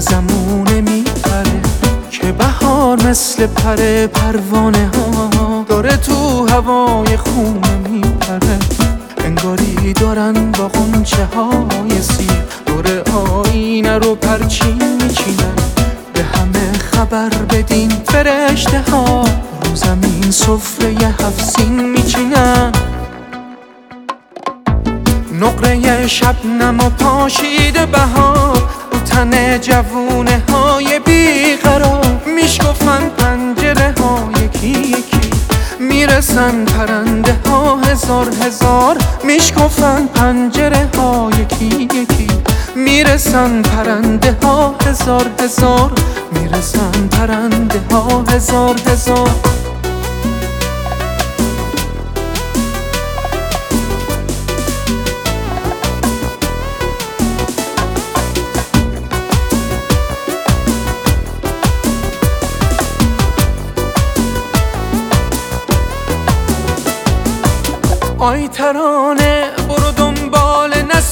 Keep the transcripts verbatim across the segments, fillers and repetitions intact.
یازمونه میپره که بهار مثل پر پروانه ها داره تو هوای خونه میپره. انگاری دارن با غنچه های سیر دور آینه رو پرچین میچینن. به همه خبر بدین فرشته ها رو زمین سفره هفت سین میچینن. نقره شبنم و پاشیده بهار رو تن جوونه های بیقرار. میشکفن پنجره ها یکی یکی میرسن پرنده ها هزار هزار. میشکفن پنجره ها یکی یکی میرسن پرنده ها هزار هزار. میرسن پرنده ها هزار هزار. آی ترانه برو دنبال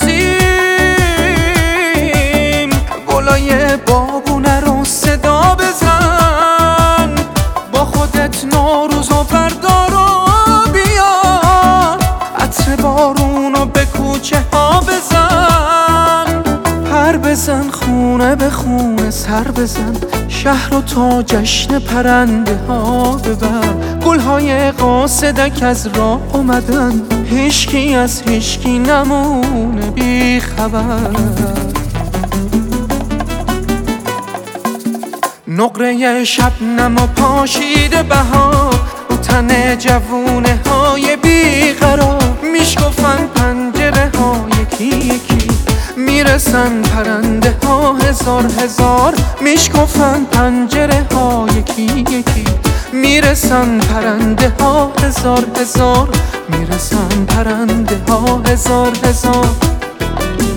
نسیم، گلای بابونه رو صدا بزن. با خودت نوروز و فردا رو بیار، عطر بارون رو به کوچه ها بزن. پر بزن خونه به خونه سر بزن، شهر رو تا جشن پرنده ها ببر. گلهای قاصدک از راه اومدن، هیچکی از هیچکی نمونه بی خبر. نقره شبنم و پاشیده بهار رو تن جوونه های بیقرار. میشکفن پنجره ها یکی یکی میرسن پرنده ها هزار هزار. میشکفن پنجره ها یکی یکی میرسن پرنده ها هزار هزار. میرسن پرنده ها هزار هزار.